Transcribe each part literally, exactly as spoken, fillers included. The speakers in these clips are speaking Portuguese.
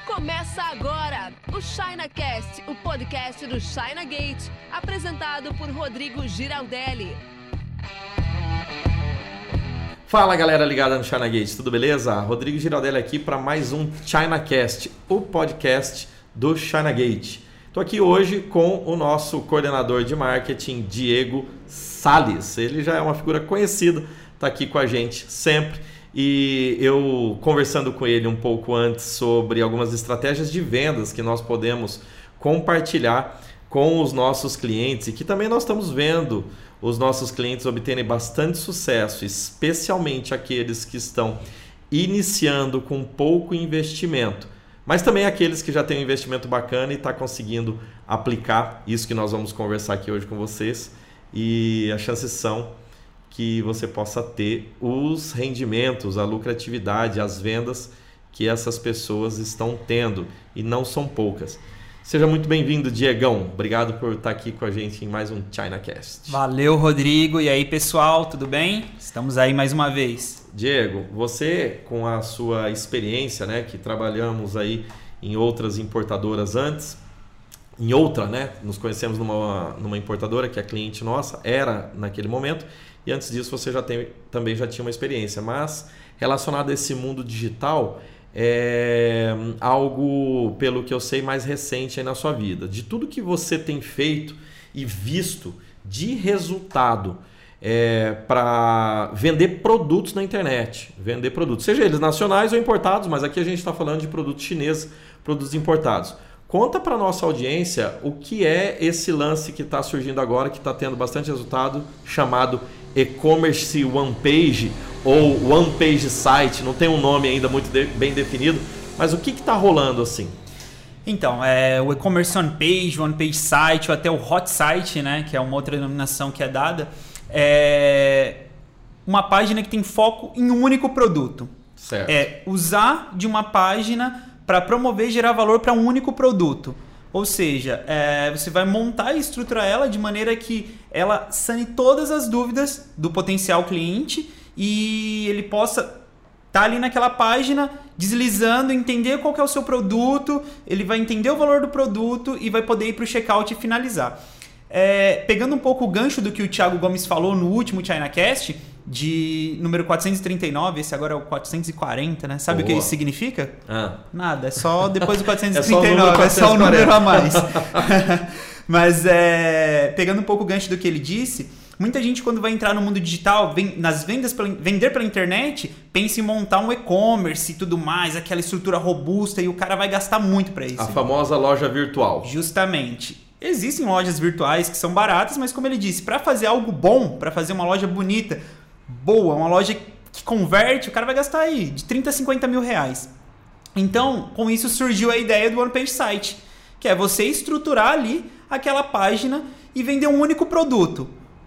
Começa agora o ChinaCast, o podcast do ChinaGate, apresentado por Rodrigo Giraldelli. Fala galera ligada no ChinaGate, tudo beleza? Rodrigo Giraldelli aqui para mais um ChinaCast, o podcast do ChinaGate. Estou aqui hoje com o nosso coordenador de marketing, Diego Salles. Ele já é uma figura conhecida, está aqui com a gente sempre. E eu conversando com ele um pouco antes sobre algumas estratégias de vendas que nós podemos compartilhar com os nossos clientes e que também nós estamos vendo os nossos clientes obterem bastante sucesso, especialmente aqueles que estão iniciando com pouco investimento, mas também aqueles que já têm um investimento bacana e estão conseguindo aplicar isso que nós vamos conversar aqui hoje com vocês, e as chances são que você possa ter os rendimentos, a lucratividade, as vendas que essas pessoas estão tendo, e não são poucas. Seja muito bem-vindo, Diegão. Obrigado por estar aqui com a gente em mais um ChinaCast. Valeu, Rodrigo. E aí, pessoal, tudo bem? Estamos aí mais uma vez. Diego, você com a sua experiência, né, que trabalhamos aí em outras importadoras antes, em outra, né, nos conhecemos numa, numa importadora que é cliente nossa, era naquele momento, e antes disso você já tem, também já tinha uma experiência, mas relacionado a esse mundo digital, é algo, pelo que eu sei, mais recente aí na sua vida. De tudo que você tem feito e visto de resultado é, para vender produtos na internet, vender produtos, seja eles nacionais ou importados, mas aqui a gente está falando de produtos chineses, produtos importados. Conta para a nossa audiência o que é esse lance que está surgindo agora, que está tendo bastante resultado, chamado e-commerce one page ou one page site. Não tem um nome ainda muito de, bem definido, mas o que está rolando assim? Então, é, o e-commerce one page, one page site ou até o hot site, né, que é uma outra denominação que é dada, é uma página que tem foco em um único produto. Certo. É usar de uma página para promover e gerar valor para um único produto. Ou seja, é, você vai montar e estruturar ela de maneira que ela sane todas as dúvidas do potencial cliente e ele possa estar tá ali naquela página deslizando, entender qual que é o seu produto, ele vai entender o valor do produto e vai poder ir para o checkout e finalizar. É, pegando um pouco o gancho do que o Thiago Gomes falou no último ChinaCast, de número quatrocentos e trinta e nove, esse agora é o quatrocentos e quarenta, né? Sabe Boa. O que isso significa? Ah. Nada, é só depois do quatrocentos e trinta e nove, é só o número a mais. Mas é, pegando um pouco o gancho do que ele disse, muita gente quando vai entrar no mundo digital, vem, nas vendas, pela, vender pela internet, pensa em montar um e-commerce e tudo mais, aquela estrutura robusta, e o cara vai gastar muito para isso. A famosa loja virtual. Justamente. Existem lojas virtuais que são baratas, mas como ele disse, para fazer algo bom, para fazer uma loja bonita, boa, uma loja que converte, o cara vai gastar aí de trinta a cinquenta mil reais. Então, com isso surgiu a ideia do One Page Site, que é você estruturar ali aquela página e vender um único produto.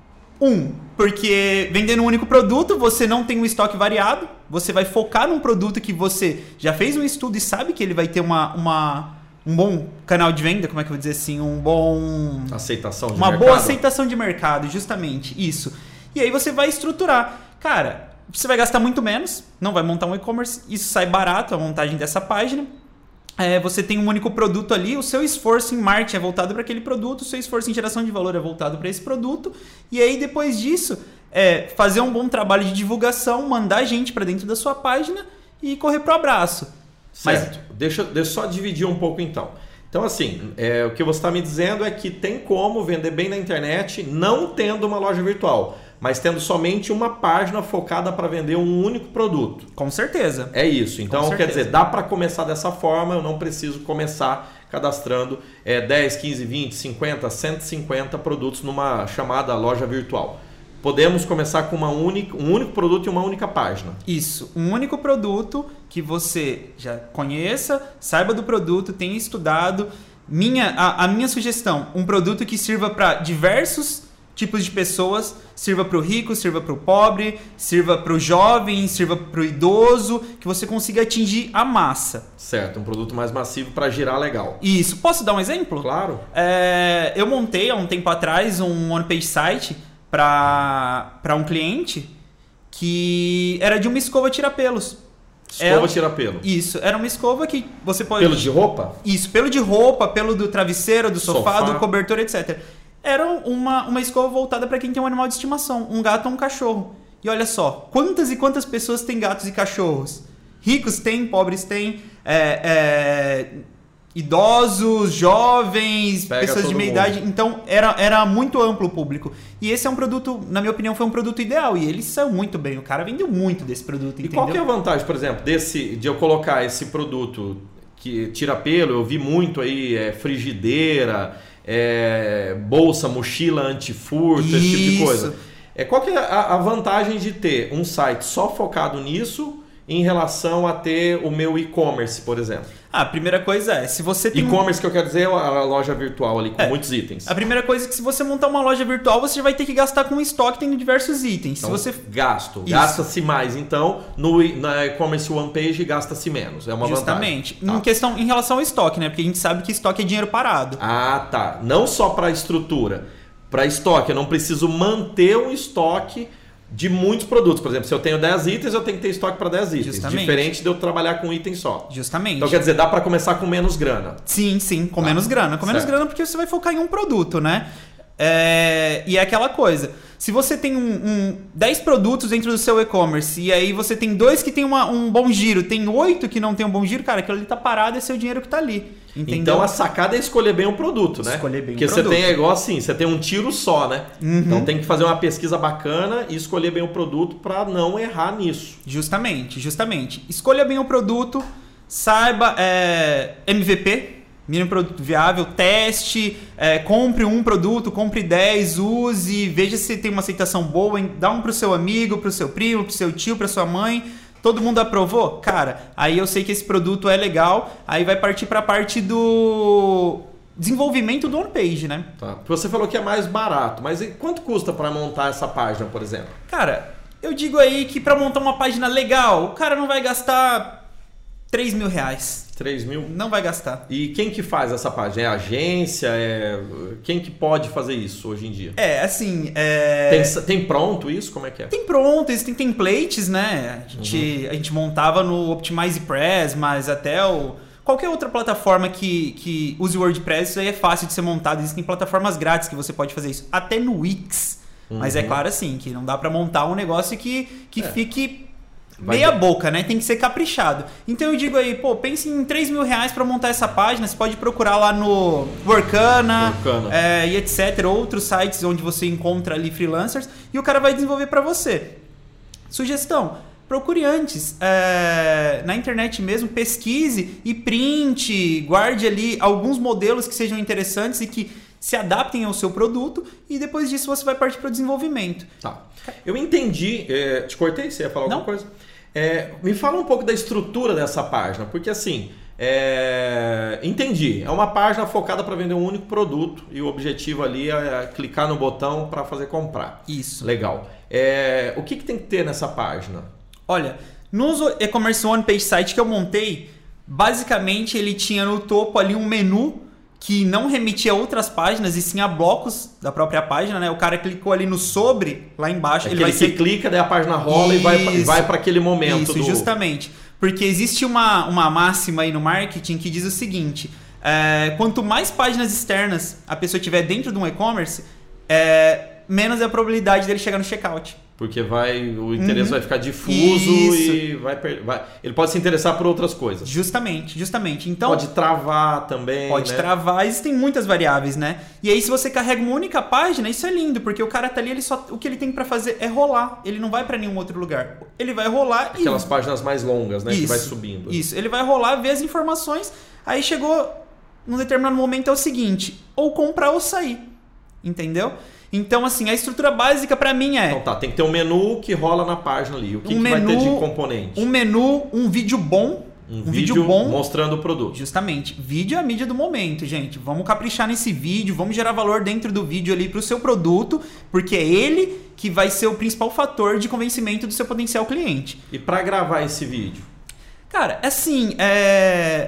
Um, porque vendendo um único produto, você não tem um estoque variado, você vai focar num produto que você já fez um estudo e sabe que ele vai ter uma... uma um bom canal de venda, como é que eu vou dizer assim, um bom... Aceitação de uma mercado. Uma boa aceitação de mercado, justamente, isso. E aí você vai estruturar. Cara, você vai gastar muito menos, não vai montar um e-commerce, isso sai barato, a montagem dessa página. É, você tem um único produto ali, o seu esforço em marketing é voltado para aquele produto, o seu esforço em geração de valor é voltado para esse produto. E aí, depois disso, é fazer um bom trabalho de divulgação, mandar gente para dentro da sua página e correr pro abraço. Certo. Mas... Deixa, deixa eu só dividir um pouco então. Então assim, é, o que você está me dizendo é que tem como vender bem na internet não tendo uma loja virtual, mas tendo somente uma página focada para vender um único produto. Com certeza. É isso. Então quer dizer, dá para começar dessa forma, eu não preciso começar cadastrando é, dez, quinze, vinte, cinquenta, cento e cinquenta produtos numa chamada loja virtual. Podemos começar com uma única, um único produto e uma única página. Isso, um único produto que você já conheça, saiba do produto, tenha estudado. Minha, a, a minha sugestão, um produto que sirva para diversos tipos de pessoas, sirva para o rico, sirva para o pobre, sirva para o jovem, sirva para o idoso, que você consiga atingir a massa. Certo, um produto mais massivo para girar legal. Isso, posso dar um exemplo? Claro. É, eu montei há um tempo atrás um One Page Site para um cliente que era de uma escova tira-pelos. Escova ela, tira pelo. Isso, era uma escova que você pode... Pelo de roupa? Isso, pelo de roupa, pelo do travesseiro, do sofá, Sofá. do cobertor, etcétera. Era uma, uma escova voltada para quem tem um animal de estimação, um gato ou um cachorro. E olha só, quantas e quantas pessoas têm gatos e cachorros? Ricos têm, pobres têm, é, é, idosos, jovens, Pega pessoas de todo meia mundo. idade. Então, era, era muito amplo o público. E esse é um produto, na minha opinião, foi um produto ideal. E ele saiu muito bem. O cara vendeu muito desse produto, E entendeu? qual que é a vantagem, por exemplo, desse, de eu colocar esse produto que tira pelo? Eu vi muito aí, é, frigideira, é, bolsa, mochila antifurto, esse tipo de Isso. coisa. É, qual que é a, a vantagem de ter um site só focado nisso em relação a ter o meu e-commerce, por exemplo? Ah, a primeira coisa é, se você tem... um- E-commerce que eu quero dizer é a loja virtual ali com É. muitos itens. A primeira coisa é que se você montar uma loja virtual, você já vai ter que gastar com estoque tendo diversos itens. Então, se você gasto. Isso. Gasta-se mais, então, no e- na e-commerce one page gasta-se menos. É uma Justamente. vantagem. Em Tá. questão em relação ao estoque, né? Porque a gente sabe que estoque é dinheiro parado. Ah, tá. Não só para estrutura, para estoque. Eu não preciso manter um estoque de muitos produtos. Por exemplo, se eu tenho dez itens, eu tenho que ter estoque para dez itens. Justamente. Diferente de eu trabalhar com um item só. Justamente. Então, quer dizer, dá para começar com menos grana. Sim, sim, com Tá. menos grana. Com menos Certo. grana porque você vai focar em um produto, né? É, e é aquela coisa. Se você tem um, um dez produtos dentro do seu e-commerce e aí você tem dois que tem uma- um bom giro, tem oito que não tem um bom giro, cara, aquilo ali tá parado, esse é o dinheiro que tá ali. Entendeu? Então a sacada é escolher bem o produto, né? Escolher bem o Porque produto. você tem é igual assim, você tem um tiro só, né? Uhum. Então tem que fazer uma pesquisa bacana e escolher bem o produto para não errar nisso. Justamente, justamente. Escolha bem o produto, saiba é, M V P, mínimo produto viável, teste, é, compre um produto, compre dez, use, veja se tem uma aceitação boa, hein? Dá um pro seu amigo, pro seu primo, pro seu tio, pra sua mãe. Todo mundo aprovou? Cara, aí eu sei que esse produto é legal, aí vai partir pra parte do desenvolvimento do on-page, né? Tá? Você falou que é mais barato, mas e quanto custa para montar essa página, por exemplo? Cara, eu digo aí que pra montar uma página legal, o cara não vai gastar três mil reais. três mil? Não vai gastar. E quem que faz essa página? É a agência? É... Quem que pode fazer isso hoje em dia? É, assim, é... Tem, tem pronto isso? Como é que é? Tem pronto, existem templates, né? A gente, a gente montava no OptimizePress, mas até o... Qualquer outra plataforma que, que use o WordPress, isso aí é fácil de ser montado. Existem plataformas grátis que você pode fazer isso. Até no Wix. Mas é Uhum. claro, assim, que não dá pra montar um negócio que, que É. fique... Vai meia ter- boca, né? Tem que ser caprichado. Então eu digo aí, pô, pense em três mil reais pra montar essa página. Você pode procurar lá no Workana, Workana. é, e etcétera. Outros sites onde você encontra ali freelancers e o cara vai desenvolver pra você. Sugestão: procure antes é, na internet mesmo, pesquise e print, guarde ali alguns modelos que sejam interessantes e que se adaptem ao seu produto e depois disso você vai partir para o desenvolvimento. Tá. Eu entendi. é, te cortei? Você ia falar alguma Não. coisa? É, me fala um pouco da estrutura dessa página, porque assim, é, entendi. É uma página focada para vender um único produto e o objetivo ali é clicar no botão para fazer comprar. Isso. Legal. É, o que, que tem que ter nessa página? Olha, nos e-commerce one page site que eu montei, basicamente ele tinha no topo ali um menu que não remetia a outras páginas e sim a blocos da própria página, né? O cara clicou ali no sobre, lá embaixo, ele Aquele vai que ser... clica, daí a página rola e vai, pra- e Isso. vai para aquele momento. Isso, do... justamente. Porque existe uma, uma máxima aí no marketing que diz o seguinte: é, quanto mais páginas externas a pessoa tiver dentro de um e-commerce, é, menos é a probabilidade dele chegar no checkout. Porque vai, o interesse Uhum. vai ficar difuso Isso. e vai, per- vai. Ele pode se interessar por outras coisas. Justamente, justamente. Então, Pode travar também. Pode né? travar, existem muitas variáveis, né? E aí, se você carrega uma única página, isso é lindo, porque o cara tá ali, ele só, o que ele tem pra fazer é rolar. Ele não vai pra nenhum outro lugar. Ele vai rolar e. Aquelas páginas mais longas, né? Que Isso, vai subindo. Isso, ele vai rolar, ver as informações. Aí chegou num determinado momento, é o seguinte: ou comprar ou sair. Entendeu? Então, assim, a estrutura básica pra mim é Então tá, tem que ter um menu que rola na página ali. O que, Um que vai ter menu- de componente? um menu, um vídeo bom. Um, um vídeo, vídeo bom. mostrando o produto. Justamente, vídeo é a mídia do momento, gente. Vamos caprichar nesse vídeo, vamos gerar valor dentro do vídeo ali pro seu produto, porque é ele que vai ser o principal fator de convencimento do seu potencial cliente. E para gravar esse vídeo? Cara, assim, é...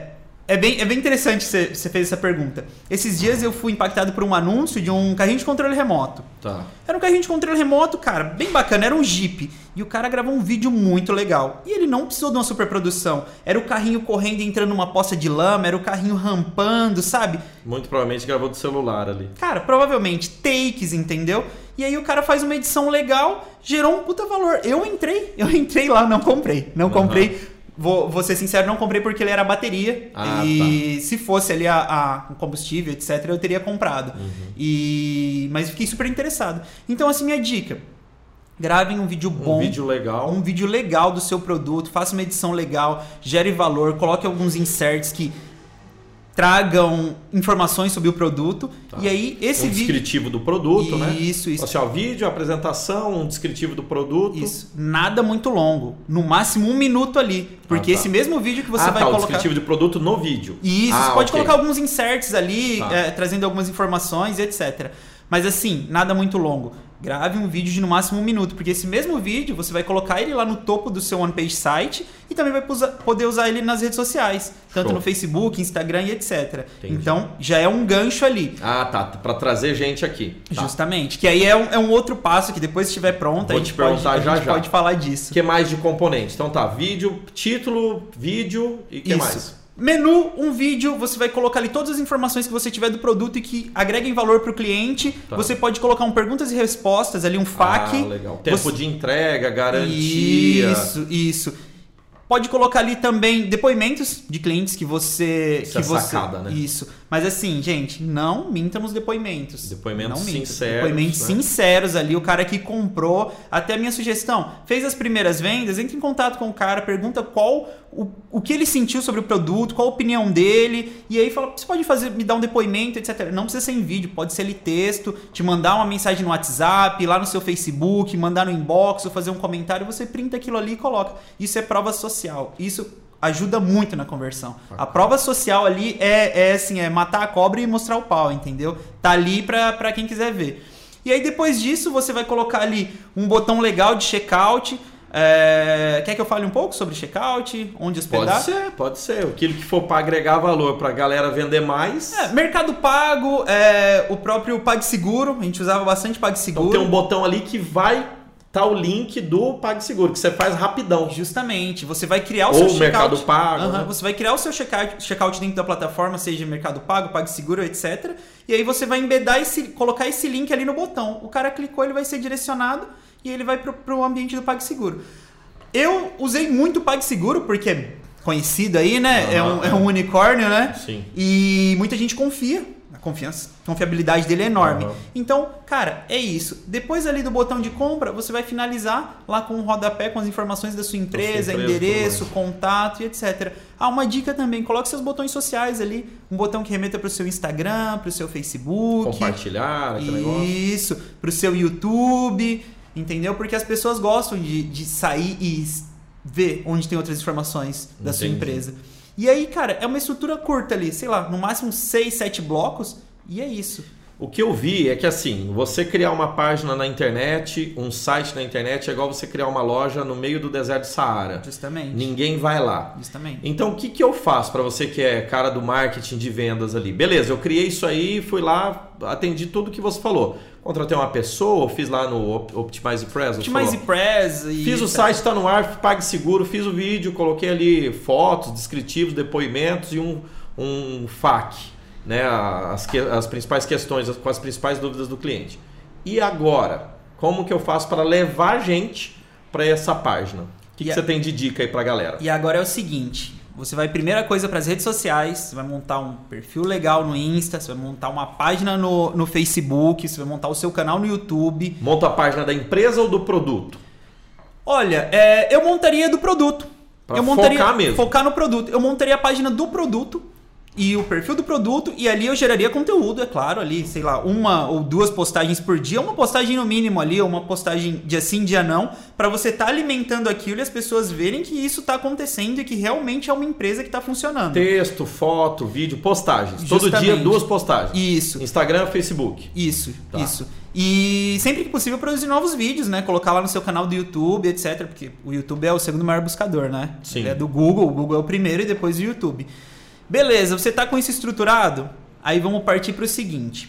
É bem, é bem interessante você fez essa pergunta. Esses dias eu fui impactado por um anúncio de um carrinho de controle remoto. Tá. Era um carrinho de controle remoto, cara, bem bacana, era um Jeep. E o cara gravou um vídeo muito legal. E ele não precisou de uma superprodução. Era o carrinho correndo e entrando numa poça de lama, era o carrinho rampando, sabe? Muito provavelmente gravou do celular ali. Cara, provavelmente takes, entendeu? E aí o cara faz uma edição legal, gerou um puta valor. Eu entrei, eu entrei lá, não comprei. Não uhum. comprei. Vou, vou ser sincero, não comprei porque ele era a bateria. Ah, e tá. Se fosse ali a, a combustível, etcétera, eu teria comprado. Uhum. E, mas fiquei super interessado. Então, assim, minha dica. Gravem um vídeo bom. Um vídeo legal. Um vídeo legal do seu produto. Faça uma edição legal. Gere valor. Coloque alguns inserts que tragam informações sobre o produto. Tá. E aí, esse um vídeo... descritivo do produto, isso, né? Isso, isso. Assim, ó, vídeo, apresentação, um descritivo do produto. Isso. Nada muito longo. No máximo um minuto ali. Porque ah, tá. esse mesmo vídeo que você ah, vai tá, colocar... o descritivo do produto no vídeo. Isso. Ah, você pode okay. colocar alguns inserts ali, tá. é, trazendo algumas informações, etcétera. Mas assim, nada muito longo. Grave um vídeo de no máximo um minuto, porque esse mesmo vídeo você vai colocar ele lá no topo do seu one-page site e também vai poder usar ele nas redes sociais, tanto Show. no Facebook, Instagram e etcétera. Entendi. Então, já é um gancho ali. Ah, tá. Para trazer gente aqui. Tá. Justamente. Que aí é um, é um outro passo que depois que estiver pronto, Vou a gente, te perguntar pode, já, a gente já. pode falar disso. O que mais de componentes? Então tá, vídeo, título, vídeo e o que Isso. mais? Menu, um vídeo, você vai colocar ali todas as informações que você tiver do produto e que agreguem valor para o cliente. Tá. Você pode colocar um perguntas e respostas ali, um F A Q. Ah, legal. Tempo você... de entrega, garantia. Isso, isso. Pode colocar ali também depoimentos de clientes que você... Isso que é você... sacada, né? Isso. Mas assim, gente, não mintam nos depoimentos. Depoimentos não sinceros. Depoimentos né? sinceros ali, o cara que comprou. Até a minha sugestão, fez as primeiras vendas, entre em contato com o cara, pergunta qual o, o que ele sentiu sobre o produto, qual a opinião dele, e aí fala, você pode fazer, me dar um depoimento, etcétera. Não precisa ser em vídeo, pode ser ali texto, te mandar uma mensagem no WhatsApp, lá no seu Facebook, mandar no inbox ou fazer um comentário, você printa aquilo ali e coloca. Isso é prova social. Isso ajuda muito na conversão. A prova social ali é, é assim, é matar a cobra e mostrar o pau, entendeu? Tá ali pra, pra quem quiser ver. E aí depois disso você vai colocar ali um botão legal de checkout. É... Quer que eu fale um pouco sobre checkout? Onde hospedar? Pode ser, pode ser. Aquilo que for para agregar valor para a galera vender mais. É, Mercado Pago, é, o próprio PagSeguro. A gente usava bastante PagSeguro. Então tem um botão ali que vai... tá o link do PagSeguro, que você faz rapidão. Justamente. Você vai criar o Ou seu o checkout. Mercado Pago. Uhum. Né? Você vai criar o seu checkout, checkout dentro da plataforma, seja Mercado Pago, PagSeguro, etcétera. E aí você vai embedar esse, colocar esse link ali no botão. O cara clicou, ele vai ser direcionado e ele vai para o ambiente do PagSeguro. Eu usei muito o PagSeguro, porque é conhecido aí, né? Uhum, é, um, é um unicórnio, né? Sim. E muita gente confia. A confiança, a confiabilidade dele é enorme. Uhum. Então, cara, é isso. Depois ali do botão de compra, você vai finalizar lá com um rodapé com as informações da sua empresa, sua empresa endereço, contato e etcétera. Ah, uma dica também, coloque seus botões sociais ali. Um botão que remeta para o seu Instagram, para o seu Facebook. Compartilhar, aquele negócio. Isso, para o seu YouTube, entendeu? Porque as pessoas gostam de, de sair e ver onde tem outras informações da Entendi. Sua empresa. E aí, cara, é uma estrutura curta ali, sei lá, no máximo seis, sete blocos, e é isso. O que eu vi é que assim, você criar uma página na internet, um site na internet, é igual você criar uma loja no meio do deserto do Saara. Justamente. Ninguém vai lá. Justamente. Então, o que, que eu faço para você que é cara do marketing de vendas ali? Beleza, eu criei isso aí, fui lá, atendi tudo que você falou. Contratei uma pessoa, fiz lá no Optimize Press. Optimize Press. E fiz o site, está no ar, PagSeguro, fiz o vídeo, coloquei ali fotos, descritivos, depoimentos e um, um F A Q, né? As, as principais questões, com as principais dúvidas do cliente. E agora, como que eu faço para levar gente para essa página? O que, que a... você tem de dica aí para a galera? E agora é o seguinte... Você vai, primeira coisa, para as redes sociais, você vai montar um perfil legal no Insta, você vai montar uma página no, no Facebook, você vai montar o seu canal no YouTube. Monta a página da empresa ou do produto? Olha, é, eu montaria do produto. Pra eu montaria, focar mesmo. Focar no produto. Eu montaria a página do produto e o perfil do produto e ali eu geraria conteúdo, é claro, ali, sei lá, uma ou duas postagens por dia, uma postagem no mínimo ali, ou uma postagem dia sim, dia não, para você estar tá alimentando aquilo e as pessoas verem que isso está acontecendo e que realmente é uma empresa que está funcionando. Texto, foto, vídeo, postagens. Justamente. Todo dia duas postagens. Isso. Instagram, Facebook. Isso, tá. isso. E sempre que possível produzir novos vídeos, né? Colocar lá no seu canal do YouTube, etcétera. Porque o YouTube é o segundo maior buscador, né? Sim. Ele é do Google, o Google é o primeiro e depois o YouTube. Beleza, você tá com isso estruturado? Aí vamos partir para o seguinte.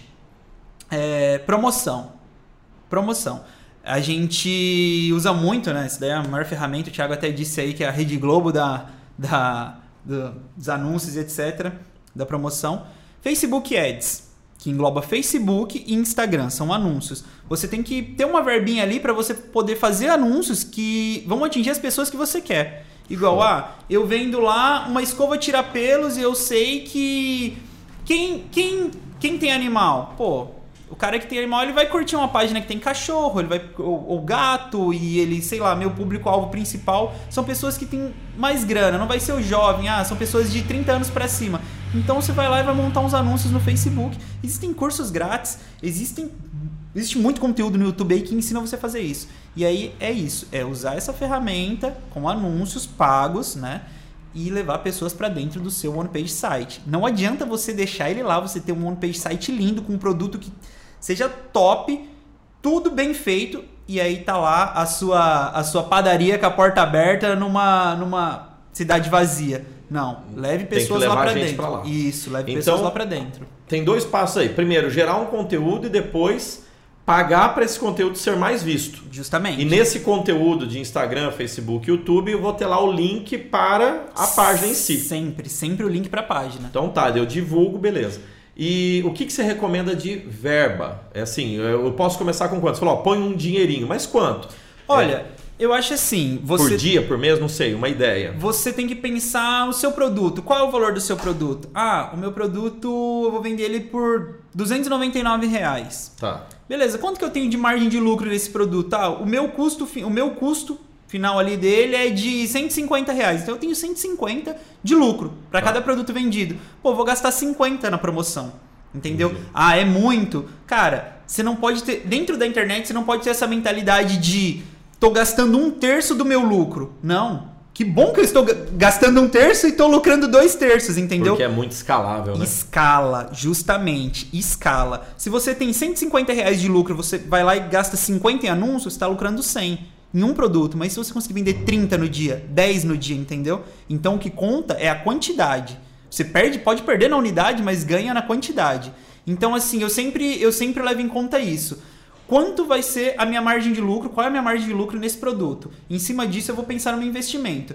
É, promoção. Promoção. A gente usa muito, né? Isso daí é a maior ferramenta. O Thiago até disse aí que é a Rede Globo da, da, do, dos anúncios, etcétera. Da promoção. Facebook Ads, que engloba Facebook e Instagram. São anúncios. Você tem que ter uma verbinha ali para você poder fazer anúncios que vão atingir as pessoas que você quer. Igual, ah, eu vendo lá uma escova tira-pelos e eu sei que... Quem, quem, quem tem animal? Pô, o cara que tem animal, ele vai curtir uma página que tem cachorro, ele vai ou, ou gato, e ele, sei lá, meu público-alvo principal são pessoas que têm mais grana, não vai ser o jovem, ah, são pessoas de trinta anos pra cima. Então você vai lá e vai montar uns anúncios no Facebook. Existem cursos grátis, existem, existe muito conteúdo no YouTube aí que ensina você a fazer isso. E aí é isso, é usar essa ferramenta com anúncios pagos, né? E levar pessoas para dentro do seu one-page site. Não adianta você deixar ele lá, você ter um one-page site lindo, com um produto que seja top, tudo bem feito, e aí tá lá a sua, a sua padaria com a porta aberta numa, numa cidade vazia. Não, leve pessoas lá para dentro. Pra lá. Isso, leve então, pessoas lá para dentro. Tem dois passos aí. Primeiro, gerar um conteúdo e depois pagar para esse conteúdo ser mais visto. Justamente. E nesse conteúdo de Instagram, Facebook, YouTube, eu vou ter lá o link para a página em si. Sempre, sempre o link para a página. Então tá, eu divulgo, beleza. E o que, que você recomenda de verba? É assim, eu posso começar com quanto? Você falou, ó, põe um dinheirinho, mas quanto? Olha, é, eu acho assim... Você, por dia, por mês, não sei, uma ideia. Você tem que pensar o seu produto. Qual é o valor do seu produto? Ah, o meu produto, eu vou vender ele por duzentos e noventa e nove reais. Tá. Beleza, quanto que eu tenho de margem de lucro nesse produto? Ah, o meu custo, o meu custo final ali dele é de cento e cinquenta reais. Então eu tenho cento e cinquenta de lucro para tá. cada produto vendido. Pô, vou gastar cinquenta na promoção. Entendeu? Entendi. Ah, é muito. Cara, você não pode ter... Dentro da internet, você não pode ter essa mentalidade de... Tô gastando um terço do meu lucro. Não. Que bom que eu estou gastando um terço e estou lucrando dois terços, entendeu? Porque é muito escalável, né? Escala, justamente. Escala. Se você tem cento e cinquenta reais de lucro, você vai lá e gasta cinquenta em anúncios, você está lucrando cem em um produto. Mas se você conseguir vender trinta no dia, dez no dia, entendeu? Então o que conta é a quantidade. Você perde, pode perder na unidade, mas ganha na quantidade. Então assim, eu sempre, eu sempre levo em conta isso. Quanto vai ser a minha margem de lucro? Qual é a minha margem de lucro nesse produto? Em cima disso, eu vou pensar no meu investimento.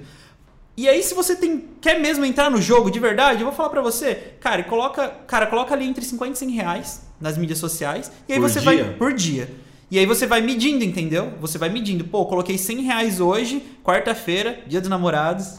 E aí, se você tem, quer mesmo entrar no jogo de verdade, eu vou falar pra você, cara, coloca, cara, coloca ali entre cinquenta e cem reais nas mídias sociais. E aí por você dia? vai... Por dia. E aí você vai medindo, entendeu? Você vai medindo. Pô, coloquei cem reais hoje, quarta-feira, dia dos namorados.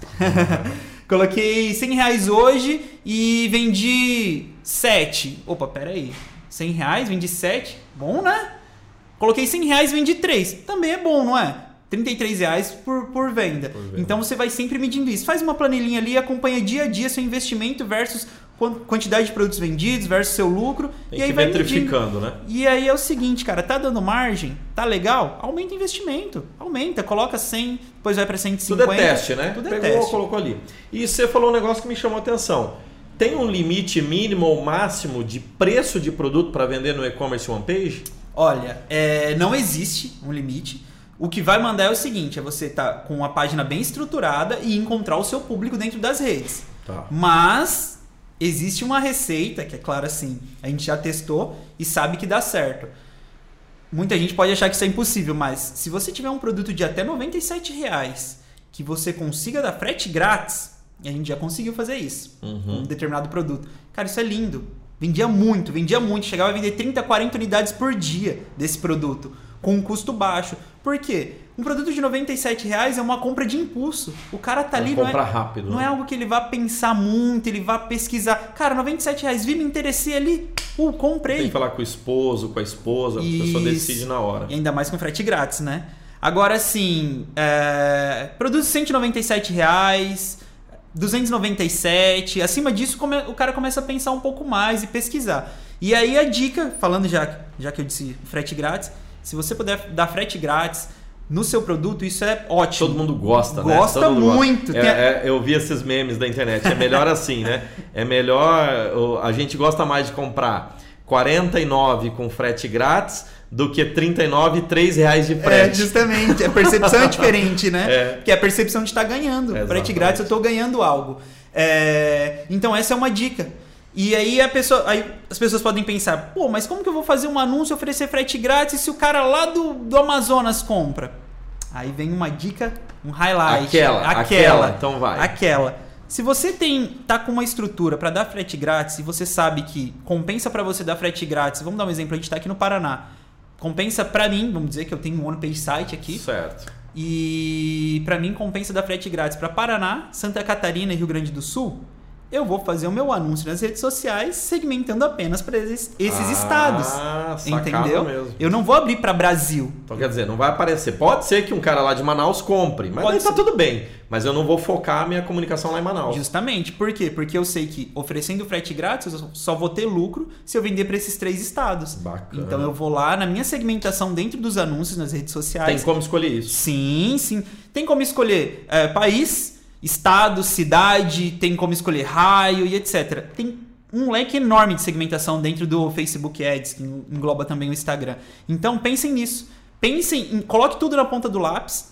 Coloquei cem reais hoje e vendi sete. Opa, pera aí. cem reais, vendi sete. Bom, né? Coloquei cem reais e vendi três. Também é bom, não é? trinta e três reais por, por, venda. por venda. Então você vai sempre medindo isso. Faz uma planilhinha ali, acompanha dia a dia seu investimento versus quantidade de produtos vendidos versus seu lucro. Tem e aí que vai metrificando, medindo. né? E aí é o seguinte, cara, tá dando margem? Tá legal? Aumenta o investimento. Aumenta, coloca cem, depois vai para cento e cinquenta. Tudo é teste, né? Tudo é Pegou, teste. Colocou ali. E você falou um negócio que me chamou a atenção. Tem um limite mínimo ou máximo de preço de produto para vender no e-commerce one page? Olha, é, não existe um limite. O que vai mandar é o seguinte, é você estar tá com uma página bem estruturada e encontrar o seu público dentro das redes. Tá. Mas existe uma receita, que é claro assim, a gente já testou e sabe que dá certo. Muita gente pode achar que isso é impossível, mas se você tiver um produto de até noventa e sete reais que você consiga dar frete grátis, e a gente já conseguiu fazer isso, uhum. com um determinado produto. Cara, isso é lindo. Vendia muito, vendia muito. Chegava a vender trinta, quarenta unidades por dia desse produto, com um custo baixo. Por quê? Um produto de noventa e sete reais é uma compra de impulso. O cara tá ali, não é, rápido, não né? é algo que ele vá pensar muito, ele vá pesquisar. Cara, noventa e sete reais, vi, me interessei ali, uh, comprei. Tem que falar com o esposo, com a esposa, a Isso. pessoa decide na hora. E ainda mais com frete grátis, né? Agora, assim, é... produto de cento e noventa e sete reais... duzentos e noventa e sete, acima disso o cara começa a pensar um pouco mais e pesquisar. E aí a dica, falando já, já que eu disse frete grátis, se você puder dar frete grátis no seu produto, isso é ótimo. Todo mundo gosta, né? Gosta Todo mundo muito. gosta. É, é, eu vi esses memes da internet, é melhor assim, né? É melhor, a gente gosta mais de comprar quarenta e nove com frete grátis do que trinta e nove e três reais de frete. É, justamente. A percepção é diferente, né? É. Porque a percepção de estar ganhando. Exatamente. Frete grátis, eu estou ganhando algo. É, então essa é uma dica. E aí, a pessoa, aí as pessoas podem pensar, pô, mas como que eu vou fazer um anúncio e oferecer frete grátis se o cara lá do, do Amazonas compra? Aí vem uma dica, um highlight. Aquela, aquela, aquela então vai. Aquela. Se você tem, tá com uma estrutura para dar frete grátis e você sabe que compensa para você dar frete grátis, vamos dar um exemplo, a gente tá aqui no Paraná. Compensa para mim, vamos dizer que eu tenho um on-page site aqui. Certo. E para mim compensa dar frete grátis para Paraná, Santa Catarina e Rio Grande do Sul. Eu vou fazer o meu anúncio nas redes sociais segmentando apenas para esses, esses ah, estados. Entendeu? Mesmo. Eu não vou abrir para Brasil. Então quer dizer, não vai aparecer. Pode ser que um cara lá de Manaus compre, mas Pode aí tá ser. tudo bem. Mas eu não vou focar a minha comunicação lá em Manaus. Justamente. Por quê? Porque eu sei que oferecendo frete grátis eu só vou ter lucro se eu vender para esses três estados. Bacana. Então eu vou lá na minha segmentação dentro dos anúncios nas redes sociais. Tem como escolher isso? Sim, sim. Tem como escolher é, país, estado, cidade, tem como escolher raio e etcétera. Tem um leque enorme de segmentação dentro do Facebook Ads, que engloba também o Instagram. Então pensem nisso. Pensem, em, coloque tudo na ponta do lápis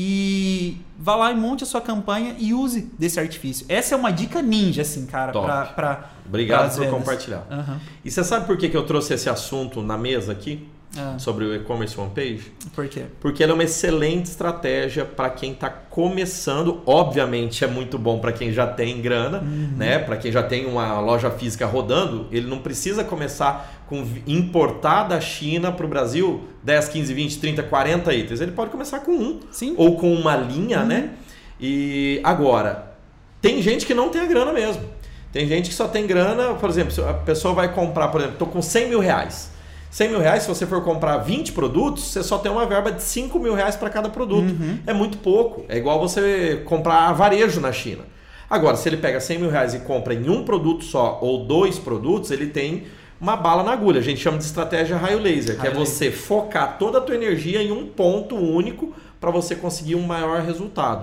e vá lá e monte a sua campanha e use desse artifício. Essa é uma dica ninja, assim, cara. Pra, pra, Obrigado pra por vendas. compartilhar. Uhum. E você sabe por que que eu trouxe esse assunto na mesa aqui? Ah. Sobre o e-commerce homepage? Por quê? Porque ele é uma excelente estratégia para quem está começando. Obviamente é muito bom para quem já tem grana, uhum. né? Para quem já tem uma loja física rodando, ele não precisa começar com importar da China para o Brasil dez, quinze, vinte, trinta, quarenta itens. Ele pode começar com um. Sim. Ou com uma linha, uhum. né? E agora, tem gente que não tem a grana mesmo. Tem gente que só tem grana, por exemplo, a pessoa vai comprar, por exemplo, estou com cem mil reais. cem mil reais, se você for comprar vinte produtos, você só tem uma verba de cinco mil reais para cada produto. Uhum. É muito pouco. É igual você comprar varejo na China. Agora, se ele pega cem mil reais e compra em um produto só ou dois produtos, ele tem uma bala na agulha. A gente chama de estratégia raio laser, que raio é você laser. focar toda a tua energia em um ponto único para você conseguir um maior resultado.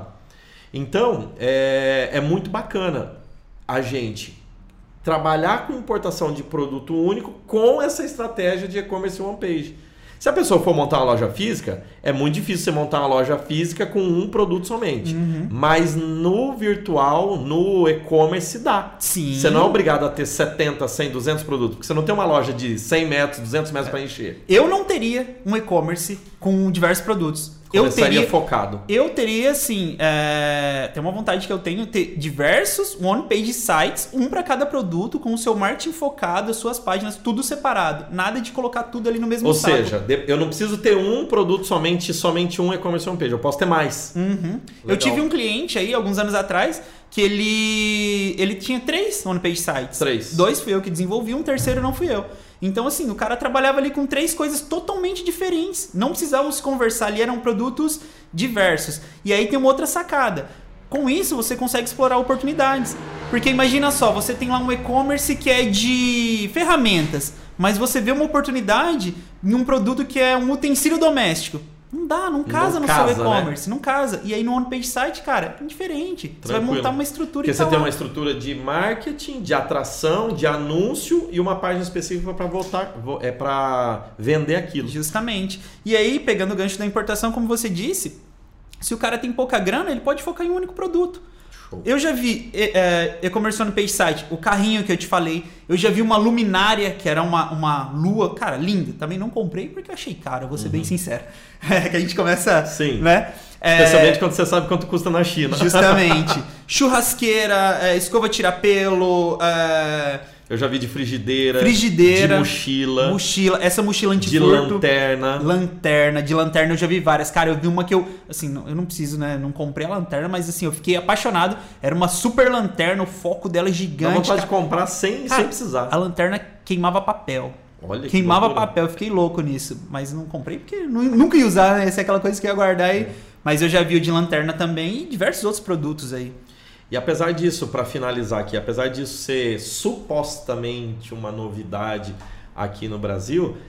Então, é, é muito bacana a gente trabalhar com importação de produto único com essa estratégia de e-commerce homepage. Se a pessoa for montar uma loja física, é muito difícil você montar uma loja física com um produto somente. Uhum. Mas no virtual, no e-commerce dá. Sim. Você não é obrigado a ter setenta, cem, duzentos produtos, porque você não tem uma loja de cem metros, duzentos metros para encher. Eu não teria um e-commerce com diversos produtos. Começaria eu teria, focado. Eu teria, assim, é, tem uma vontade que eu tenho ter diversos one-page sites, um para cada produto, com o seu marketing focado, as suas páginas, tudo separado. Nada de colocar tudo ali no mesmo Ou saco. seja, eu não preciso ter um produto somente, somente um e-commerce homepage. Eu posso ter mais. Uhum. Eu tive um cliente aí, alguns anos atrás, que ele, ele tinha três one-page sites. Três. Dois fui eu que desenvolvi, um terceiro não fui eu. Então, assim, o cara trabalhava ali com três coisas totalmente diferentes. Não precisavam se conversar ali, eram produtos diversos. E aí tem uma outra sacada. Com isso, você consegue explorar oportunidades. Porque imagina só, você tem lá um e-commerce que é de ferramentas, mas você vê uma oportunidade em um produto que é um utensílio doméstico. Não dá, não casa não no casa, seu e-commerce, né? Não casa. E aí no on-page site, cara, é diferente. Tranquilo. Você vai montar uma estrutura Porque e você tá tem lá. uma estrutura de marketing, de atração, de anúncio e uma página específica para voltar, é para vender aquilo. Justamente. E aí, pegando o gancho da importação, como você disse, se o cara tem pouca grana, ele pode focar em um único produto. Show. Eu já vi é, e-commerce on page site, o carrinho que eu te falei. Eu já vi uma luminária, que era uma, uma lua, cara, linda. Também não comprei porque eu achei caro, eu vou ser uhum. bem sincero. É que a gente começa... Sim. Né? Especialmente é, quando você sabe quanto custa na China. Justamente. Churrasqueira, é, escova tirapelo... É, eu já vi de frigideira, frigideira, de mochila, mochila, essa mochila antifurto, de lanterna, lanterna, de lanterna eu já vi várias. Cara, eu vi uma que eu, assim, não, eu não preciso, né, não comprei a lanterna, mas assim, eu fiquei apaixonado. Era uma super lanterna, o foco dela é gigante. Dá vontade de comprar sem, cara, sem precisar. A lanterna queimava papel. Olha, queimava papel, eu fiquei louco nisso, mas não comprei porque nunca ia usar, né? Essa é aquela coisa que eu ia guardar aí. É. Mas eu já vi o de lanterna também e diversos outros produtos aí. E apesar disso, para finalizar aqui, apesar disso ser supostamente uma novidade aqui no Brasil,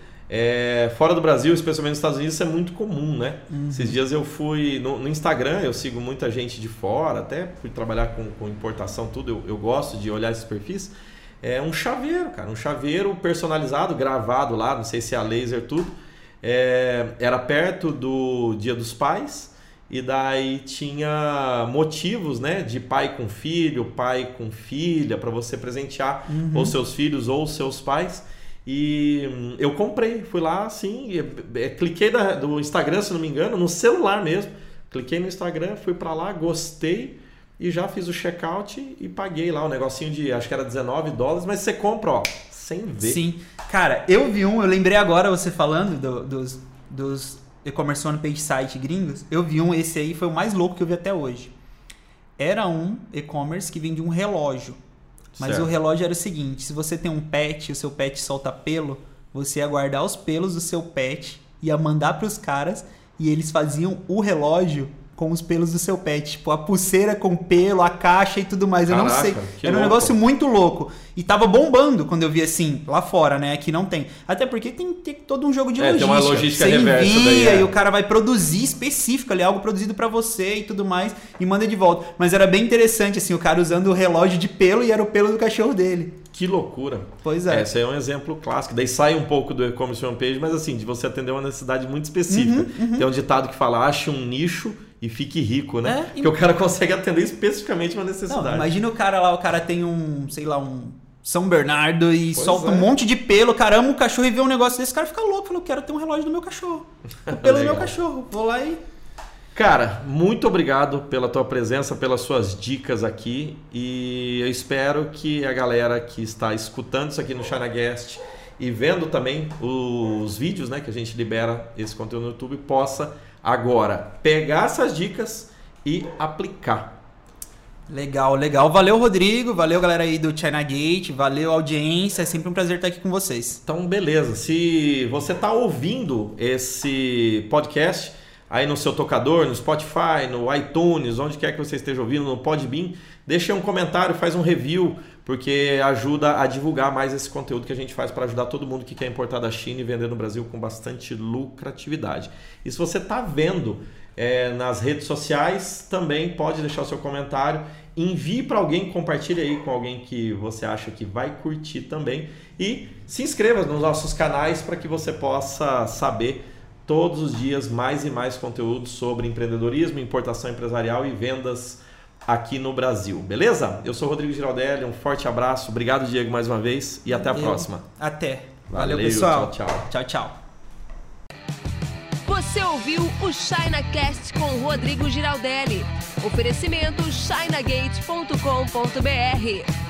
é, fora do Brasil, especialmente nos Estados Unidos, isso é muito comum, né? Uhum. Esses dias eu fui no, no Instagram, eu sigo muita gente de fora, até fui trabalhar com, com importação, tudo, eu, eu gosto de olhar esses perfis. É um chaveiro, cara, um chaveiro personalizado, gravado lá, não sei se é a laser, tudo. É, era perto do Dia dos Pais. E daí tinha motivos, né, de pai com filho, pai com filha, para você presentear uhum. ou seus filhos ou seus pais. E eu comprei, fui lá assim, e, e, cliquei da, do Instagram, se não me engano, no celular mesmo. Cliquei no Instagram, fui para lá, gostei e já fiz o checkout e paguei lá o negocinho de, acho que era dezenove dólares, mas você compra, ó, sem ver. Sim. Cara, eu vi um, eu lembrei agora você falando do, dos... dos e-commerce one page site gringos, eu vi um, esse aí foi o mais louco que eu vi até hoje. Era um e-commerce que vendia um relógio. Mas certo. O relógio era o seguinte, se você tem um pet e o seu pet solta pelo, você ia guardar os pelos do seu pet, ia mandar para os caras e eles faziam o relógio com os pelos do seu pet. Tipo, a pulseira com pelo, a caixa e tudo mais. Caraca, eu não sei. Era um louco. Negócio muito louco. E tava bombando quando eu vi assim, lá fora, né? Aqui não tem. Até porque tem, tem todo um jogo de é, logística. Tem uma logística você reversa envia daí, é. E o cara vai produzir específico ali, algo produzido pra você e tudo mais, e manda de volta. Mas era bem interessante, assim, o cara usando o relógio de pelo e era o pelo do cachorro dele. Que loucura. Pois é. Esse aí é um exemplo clássico. Daí sai um pouco do e-commerce one page, mas assim, de você atender uma necessidade muito específica. Uhum, uhum. Tem um ditado que fala, ache um nicho e fique rico, né? É, Porque e... o cara consegue atender especificamente uma necessidade. Não, imagina o cara lá, o cara tem um, sei lá, um São Bernardo e pois solta é. um monte de pelo, o cara ama o cachorro e vê um negócio desse, o cara fica louco, fala, eu quero ter um relógio do meu cachorro. O pelo do meu cachorro. Vou lá e... Cara, muito obrigado pela tua presença, pelas suas dicas aqui, e eu espero que a galera que está escutando isso aqui no ChinaGuest e vendo também os vídeos, né, que a gente libera esse conteúdo no YouTube, possa agora pegar essas dicas e aplicar. Legal, legal. Valeu, Rodrigo. Valeu, galera aí do ChinaGate. Valeu, audiência. É sempre um prazer estar aqui com vocês. Então, beleza. Se você está ouvindo esse podcast aí no seu tocador, no Spotify, no iTunes, onde quer que você esteja ouvindo, no Podbean, deixa um comentário, faz um review, porque ajuda a divulgar mais esse conteúdo que a gente faz para ajudar todo mundo que quer importar da China e vender no Brasil com bastante lucratividade. E se você está vendo é, nas redes sociais, também pode deixar o seu comentário, envie para alguém, compartilhe aí com alguém que você acha que vai curtir também e se inscreva nos nossos canais para que você possa saber todos os dias mais e mais conteúdo sobre empreendedorismo, importação empresarial e vendas aqui no Brasil, beleza? Eu sou o Rodrigo Giraldelli, um forte abraço, obrigado Diego mais uma vez e até a Eu, próxima. Até. Valeu, Valeu pessoal. Tchau, tchau. Tchau, tchau. Você ouviu o ChinaCast com o Rodrigo Giraldelli. Oferecimento china gate ponto com ponto br.